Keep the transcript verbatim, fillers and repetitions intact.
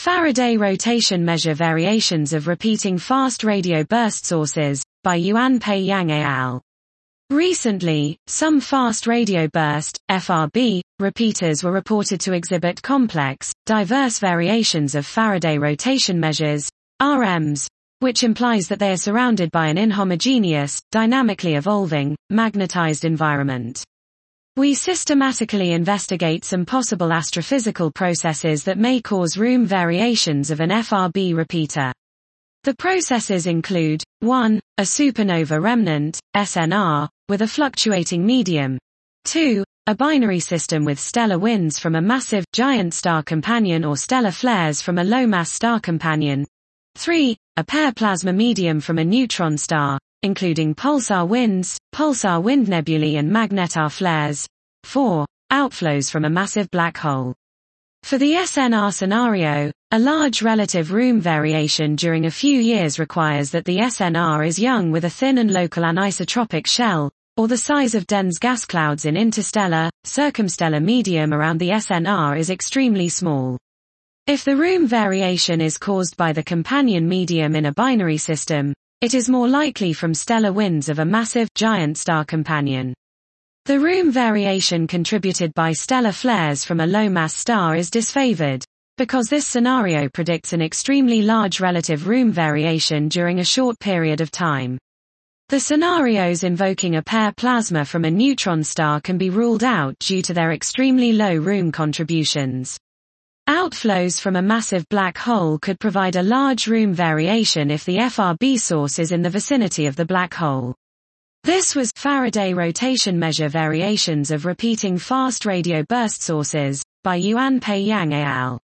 Faraday rotation measure variations of repeating fast radio burst sources, by Yuan-Pei Yang et al. Recently, some fast radio burst, F R B, repeaters were reported to exhibit complex, diverse variations of Faraday rotation measures, R Ms, which implies that they are surrounded by an inhomogeneous, dynamically evolving, magnetized environment. We systematically investigate some possible astrophysical processes that may cause room variations of an F R B repeater. The processes include, one A supernova remnant, S N R, with a fluctuating medium. two A binary system with stellar winds from a massive, giant star companion or stellar flares from a low-mass star companion. three A pair plasma medium from a neutron star, including pulsar winds, pulsar wind nebulae and magnetar flares. four Outflows from a massive black hole. For the S N R scenario, a large relative room variation during a few years requires that the S N R is young with a thin and local anisotropic shell, or the size of dense gas clouds in interstellar, circumstellar medium around the S N R is extremely small. If the room variation is caused by the companion medium in a binary system, it is more likely from stellar winds of a massive, giant star companion. The room variation contributed by stellar flares from a low-mass star is disfavored, because this scenario predicts an extremely large relative room variation during a short period of time. The scenarios invoking a pair plasma from a neutron star can be ruled out due to their extremely low room contributions. Outflows from a massive black hole could provide a large room variation if the F R B source is in the vicinity of the black hole. This was Faraday rotation measure variations of repeating fast radio burst sources, by Yuan-Pei Yang et al.